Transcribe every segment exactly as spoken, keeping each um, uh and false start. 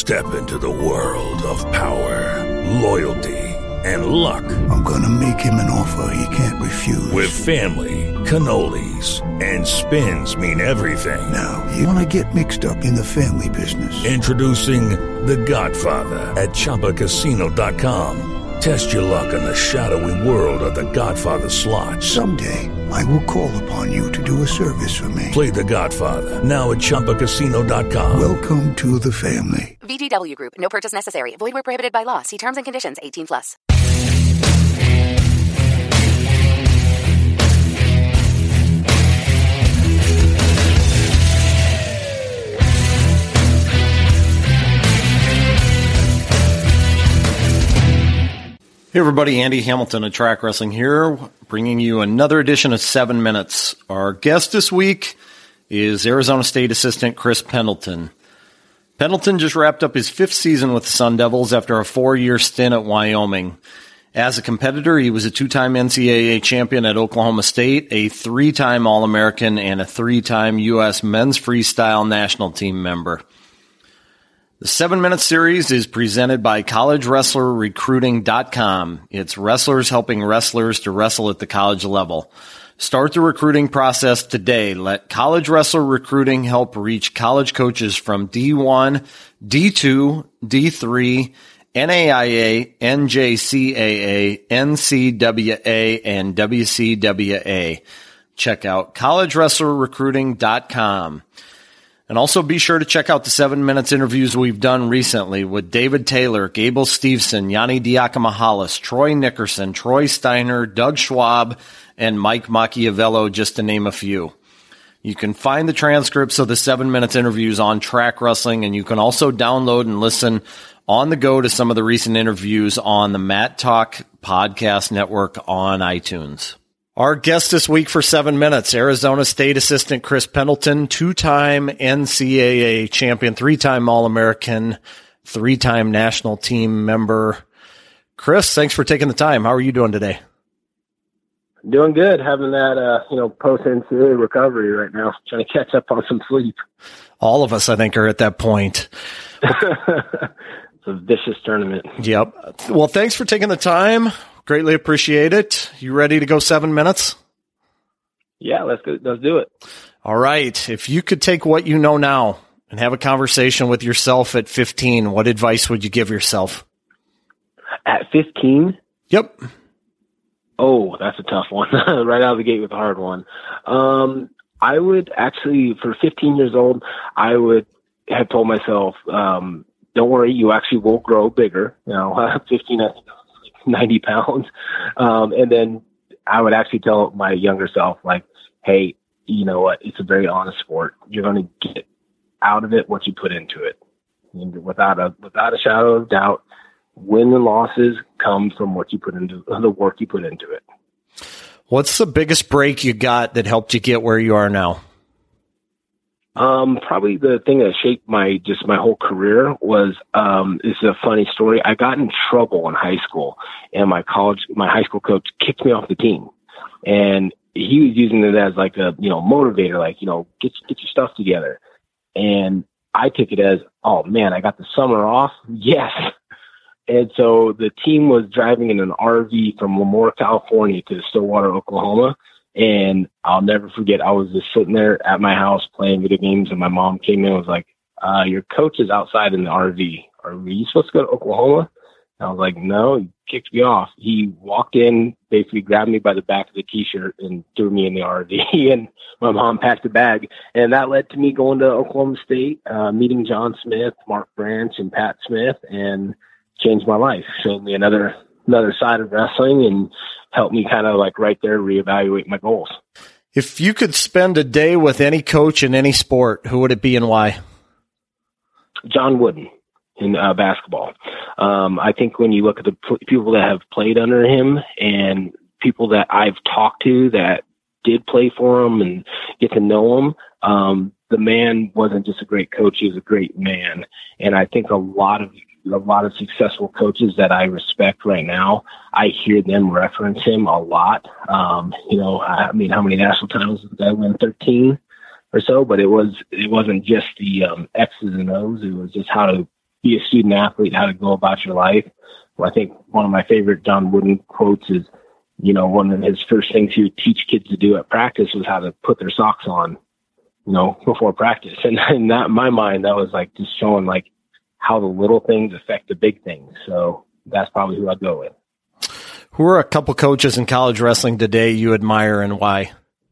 Step into the world of power, loyalty, and luck. I'm gonna make him an offer he can't refuse. With family, cannolis, and spins mean everything. Now, you wanna get mixed up in the family business. Introducing The Godfather at Chumba Casino dot com. Test your luck in the shadowy world of The Godfather slot. Someday, I will call upon you to do a service for me. Play The Godfather, now at Chumba Casino dot com. Welcome to the family. V G W Group. No purchase necessary. Void where prohibited by law. See terms and conditions. eighteen plus. Hey everybody, Andy Hamilton of Track Wrestling here, bringing you another edition of seven minutes. Our guest this week is Arizona State assistant Chris Pendleton. Pendleton just wrapped up his fifth season with the Sun Devils after a four-year stint at Wyoming. As a competitor, he was a two-time N C double A champion at Oklahoma State, a three-time All-American, and a three-time U S men's freestyle national team member. The seven-minute series is presented by college wrestler recruiting dot com. It's wrestlers helping wrestlers to wrestle at the college level. Start the recruiting process today. Let College Wrestler Recruiting help reach college coaches from D one, D two, D three, N A I A, N J C A A, N C double A, and W C W A. Check out college wrestler recruiting dot com. And also be sure to check out the seven minutes interviews we've done recently with David Taylor, Gable Steveson, Yanni Diakomahalis, Troy Nickerson, Troy Steiner, Doug Schwab, and Mike Machiavello, just to name a few. You can find the transcripts of the seven minutes interviews on Track Wrestling, and you can also download and listen on the go to some of the recent interviews on the Matt Talk Podcast Network on iTunes. Our guest this week for seven minutes, Arizona State assistant Chris Pendleton, two-time N C double A champion, three-time All-American, three-time national team member. Chris, thanks for taking the time. How are you doing today? Doing good. Having that, uh, you know, post-N C double A recovery right now. Trying to catch up on some sleep. All of us, I think, are at that point. It's a vicious tournament. Yep. Well, thanks for taking the time. Greatly appreciate it. You ready to go seven minutes? Yeah, let's go. Let's do it. All right. If you could take what you know now and have a conversation with yourself at fifteen, what advice would you give yourself? At fifteen? Yep. Oh, that's a tough one. Right out of the gate with a hard one. Um, I would actually, for fifteen years old, I would have told myself, um, don't worry, you actually will grow bigger. You know, fifteen, I think, ninety pounds. Um, and then I would actually tell my younger self, like, hey, you know what? It's a very honest sport. You're going to get out of it what you put into it. And without a, without a shadow of doubt, wins and losses come from what you put into the work you put into it. What's the biggest break you got that helped you get where you are now? Um, probably the thing that shaped my, just my whole career was, um, it's a funny story. I got in trouble in high school and my college, my high school coach kicked me off the team, and he was using it as like a, you know, motivator, like, you know, get, get your stuff together. And I took it as, oh man, I got the summer off. Yes. And so the team was driving in an R V from Lemoore, California to Stillwater, Oklahoma. And I'll never forget, I was just sitting there at my house playing video games, and my mom came in and was like, uh, your coach is outside in the R V. Are you supposed to go to Oklahoma? And I was like, no, he kicked me off. He walked in, basically grabbed me by the back of the T-shirt and threw me in the R V. And my mom packed a bag. And that led to me going to Oklahoma State, uh, meeting John Smith, Mark Branch, and Pat Smith, and changed my life. Showed me another another side of wrestling and helped me kind of like right there reevaluate my goals. If you could spend a day with any coach in any sport, who would it be and why? John Wooden in uh, basketball. Um, I think when you look at the p- people that have played under him and people that I've talked to that did play for him and get to know him, um, the man wasn't just a great coach, he was a great man. And I think a lot of a lot of successful coaches that I respect right now, I hear them reference him a lot. Um, you know, I mean, how many national titles did the guy win? thirteen or so, but it was, it wasn't just the um, X's and O's. It was just how to be a student athlete, how to go about your life. Well, I think one of my favorite John Wooden quotes is, you know, one of his first things he would teach kids to do at practice was how to put their socks on, you know, before practice. And in that, in my mind, that was like just showing like how the little things affect the big things. So that's probably who I'd go with. Who are a couple coaches in college wrestling today you admire and why?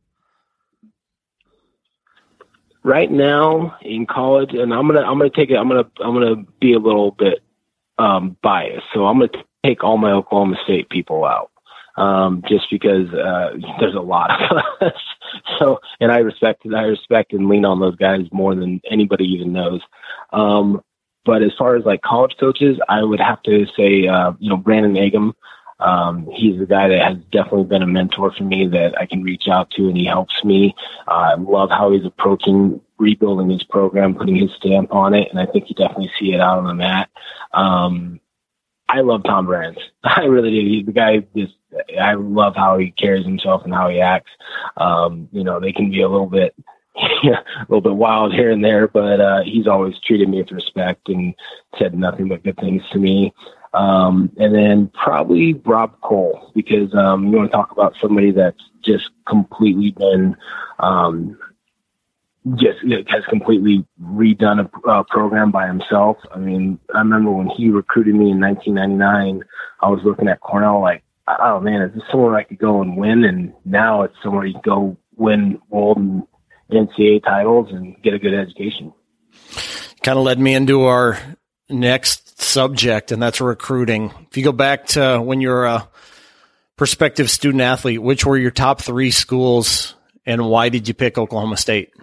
Right now in college, and I'm gonna I'm gonna take it. I'm gonna I'm gonna be a little bit um, biased. So I'm gonna take all my Oklahoma State people out, um, just because uh, there's a lot of us. So, and I respect I respect and lean on those guys more than anybody even knows. Um, but as far as like college coaches, I would have to say, uh, you know, Brandon Agam. Um, he's the guy that has definitely been a mentor for me that I can reach out to, and he helps me. Uh, I love how he's approaching rebuilding his program, putting his stamp on it, and I think you definitely see it out on the mat. Um, I love Tom Brands. I really do. He's the guy just, I love how he carries himself and how he acts. Um, you know, they can be a little bit, yeah, a little bit wild here and there, but, uh, he's always treated me with respect and said nothing but good things to me. Um, and then probably Rob Cole, because, um, you want to talk about somebody that's just completely been, um, just has completely redone a uh, program by himself. I mean, I remember when he recruited me in nineteen ninety-nine, I was looking at Cornell like, oh man, is this somewhere I could go and win? And now it's somewhere you go win world and N C A A titles and get a good education. Kind of led me into our next subject, and that's recruiting. If you go back to when you're a prospective student athlete, which were your top three schools and why did you pick Oklahoma State?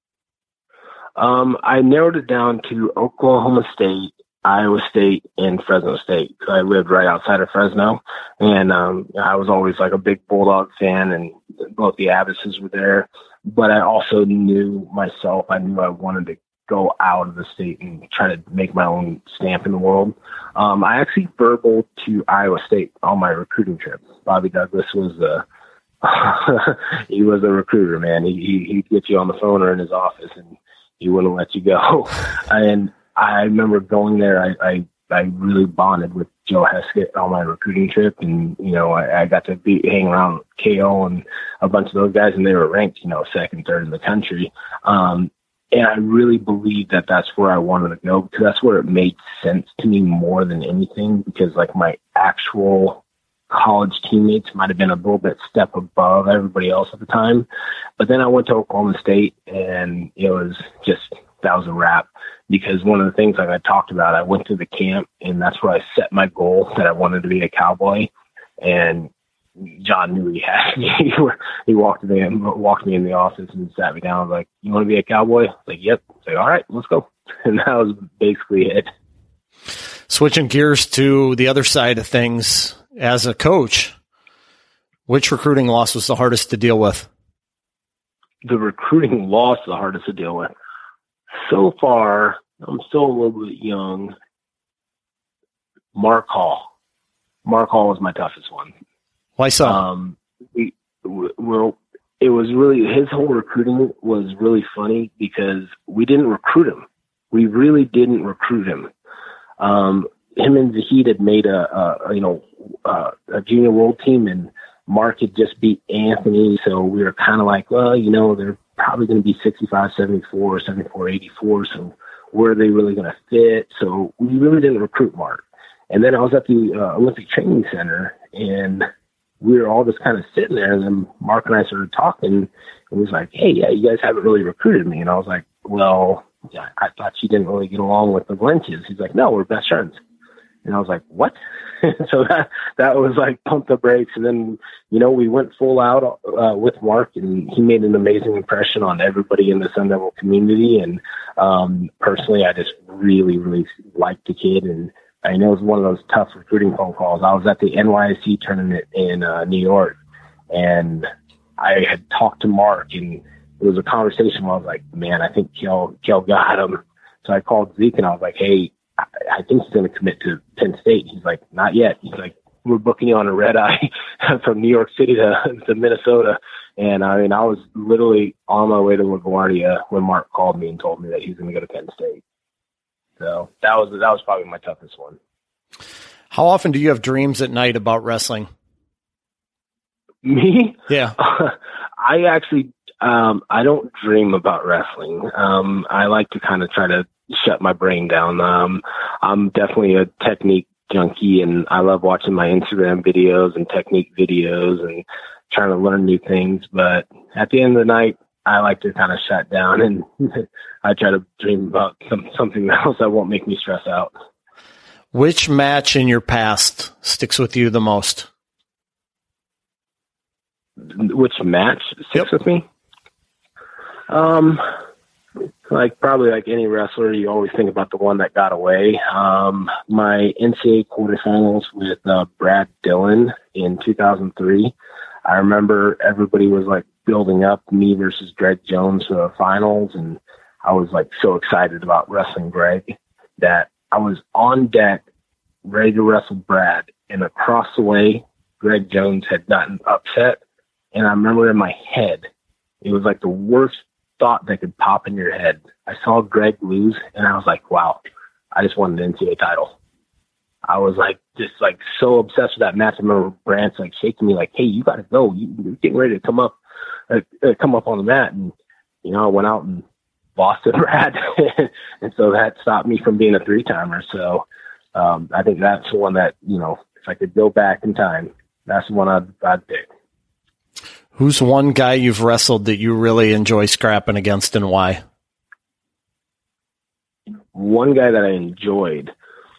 Um, I narrowed it down to Oklahoma State, Iowa State, and Fresno State. I lived right outside of Fresno, and um, I was always like a big Bulldog fan, and both the Abbottses were there. But I also knew myself. I knew I wanted to go out of the state and try to make my own stamp in the world. Um, I actually burbled to Iowa State on my recruiting trip. Bobby Douglas was the he was a recruiter, man. He, he he'd get you on the phone or in his office, and he wouldn't let you go. And I remember going there. I, I, I really bonded with Joe Heskett on my recruiting trip. And, you know, I, I got to be hang around with K O and a bunch of those guys, and they were ranked, you know, second, third in the country. Um, and I really believed that that's where I wanted to go, because that's where it made sense to me more than anything, because like my actual college teammates might have been a little bit step above everybody else at the time. But then I went to Oklahoma State, and it was just, that was a wrap, because one of the things like I talked about, I went to the camp, and that's where I set my goal that I wanted to be a Cowboy. And John knew he had me. He walked me in, walked me in the office and sat me down. I was like, "You want to be a Cowboy?" I was like, "Yep." I was like, "All right, let's go." And that was basically it. Switching gears to the other side of things, as a coach, which recruiting loss was the hardest to deal with? The recruiting loss the hardest to deal with. So far, I'm still a little bit young. Mark Hall. Mark Hall was my toughest one. Why so? Um, we, we're, it was really, his whole recruiting was really funny because we didn't recruit him. We really didn't recruit him. Um, him and Zahid had made a, a you know, uh, a junior world team, and Mark had just beat Anthony. So we were kind of like, well, you know, they're probably going to be sixty-five, seventy-four, seventy-four, eighty-four. So where are they really going to fit? So we really didn't recruit Mark. And then I was at the uh, Olympic Training Center, and we were all just kind of sitting there, and then Mark and I started talking, and he was like, "Hey, yeah, you guys haven't really recruited me." And I was like, "Well, yeah, I thought you didn't really get along with the Lynches." He's like, "No, we're best friends." And I was like, "What?" So that that was like pump the brakes. And then, you know, we went full out uh, with Mark, and he made an amazing impression on everybody in the Sun Devil community. And um, personally, I just really, really liked the kid. And I know it was one of those tough recruiting phone calls. I was at the N Y S C tournament in uh, New York, and I had talked to Mark, and it was a conversation where I was like, man, I think Kel, Kel got him. So I called Zeke, and I was like, hey, I, I think he's going to commit to Penn State. He's like, not yet. He's like, we're booking you on a red eye from New York City to, to Minnesota. And I mean, I was literally on my way to LaGuardia when Mark called me and told me that he was going to go to Penn State. So that was that was probably my toughest one. How often do you have dreams at night about wrestling? Me? Yeah. I actually, um, I don't dream about wrestling. Um, I like to kind of try to shut my brain down. Um, I'm definitely a technique junkie, and I love watching my Instagram videos and technique videos and trying to learn new things. But at the end of the night, I like to kind of shut down, and I try to dream about some, something else that won't make me stress out. Which match in your past sticks with you the most? Which match sticks yep. with me? Um, like probably like any wrestler, you always think about the one that got away. Um, my N C double A quarterfinals with uh, Brad Dillon in two thousand three. I remember everybody was like building up me versus Greg Jones for the finals, and I was like so excited about wrestling Greg that I was on deck ready to wrestle Brad, and across the way, Greg Jones had gotten upset. And I remember in my head, it was like the worst thought that could pop in your head. I saw Greg lose, and I was like, wow, I just won an N C double A title. I was like, just like so obsessed with that match. I remember Brant's like shaking me like, hey, you got to go. You, you're getting ready to come up, uh, uh, come up on the mat. And, you know, I went out and lost to Brad. And so that stopped me from being a three timer. So um, I think that's the one that, you know, if I could go back in time, that's the one I'd, I'd pick. Who's one guy you've wrestled that you really enjoy scrapping against, and why? One guy that I enjoyed,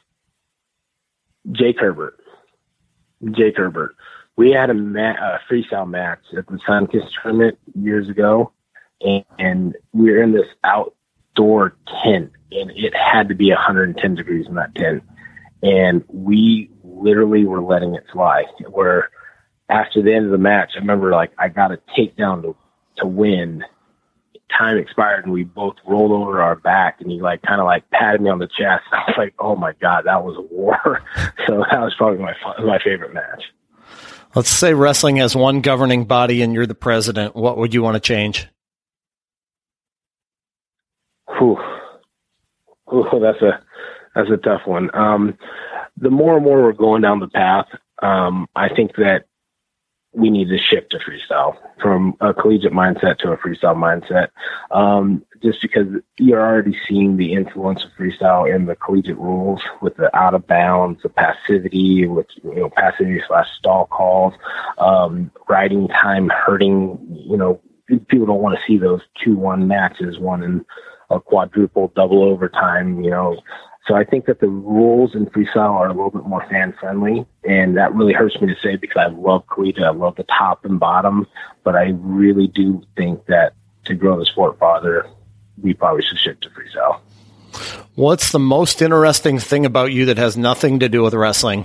Jake Herbert. Jake Herbert. We had a, ma- a freestyle match at the Sunkist tournament years ago, and, and we were in this outdoor tent, and it had to be one hundred ten degrees in that tent. And we literally were letting it fly. Where after the end of the match, I remember like I got a takedown to to win. Time expired, and we both rolled over our back, and he like kind of like patted me on the chest. I was like, "Oh my god, that was a war!" So that was probably my my favorite match. Let's say wrestling has one governing body, and you're the president. What would you want to change? Whew. Ooh, that's a that's a tough one. Um, the more and more we're going down the path, um, I think that we need to shift to freestyle from a collegiate mindset to a freestyle mindset. Um, just because you're already seeing the influence of freestyle in the collegiate rules with the out of bounds, the passivity, with, you know, passivity slash stall calls, um, riding time hurting, you know, people don't want to see those two one matches, one in a quadruple double overtime, you know. So I think that the rules in freestyle are a little bit more fan friendly, and that really hurts me to say because I love collegiate, I love the top and bottom, but I really do think that to grow the sport farther, we probably should shift to freestyle. What's the most interesting thing about you that has nothing to do with wrestling?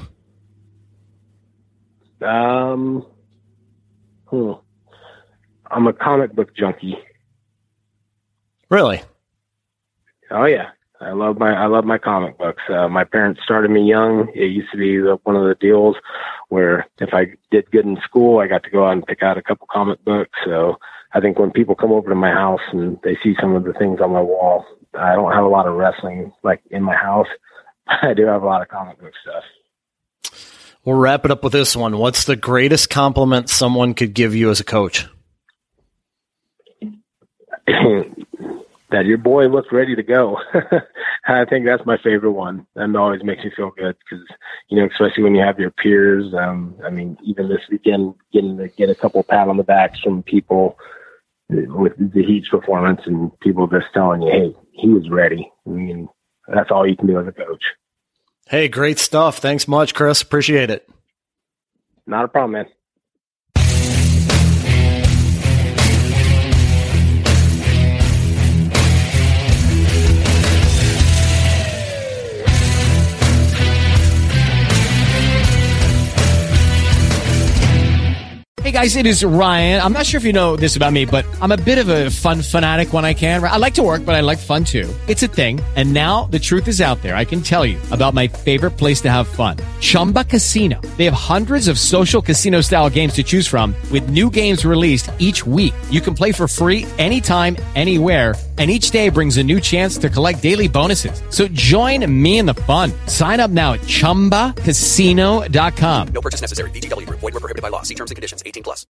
Um, hmm. I'm a comic book junkie. Really? Oh yeah. I love my I love my comic books. Uh, my parents started me young. It used to be the, one of the deals where if I did good in school, I got to go out and pick out a couple comic books. So I think when people come over to my house and they see some of the things on my wall, I don't have a lot of wrestling like in my house. I do have a lot of comic book stuff. We'll wrap it up with this one. What's the greatest compliment someone could give you as a coach? That your boy looked ready to go. I think that's my favorite one. That always makes me feel good because, you know, especially when you have your peers. Um, I mean, even this weekend, getting to get a couple pat on the backs from people with the Heat's performance and people just telling you, hey, he was ready. I mean, that's all you can do as a coach. Hey, great stuff. Thanks much, Chris. Appreciate it. Not a problem, man. Hey guys, it is Ryan. I'm not sure if you know this about me, but I'm a bit of a fun fanatic when I can. I like to work, but I like fun too. It's a thing. And now the truth is out there. I can tell you about my favorite place to have fun. Chumba Casino. They have hundreds of social casino style games to choose from with new games released each week. You can play for free anytime, anywhere. And each day brings a new chance to collect daily bonuses. So join me in the fun. Sign up now at chumba casino dot com. No purchase necessary. V G W Group. Void where prohibited by law. See terms and conditions. eighteen plus.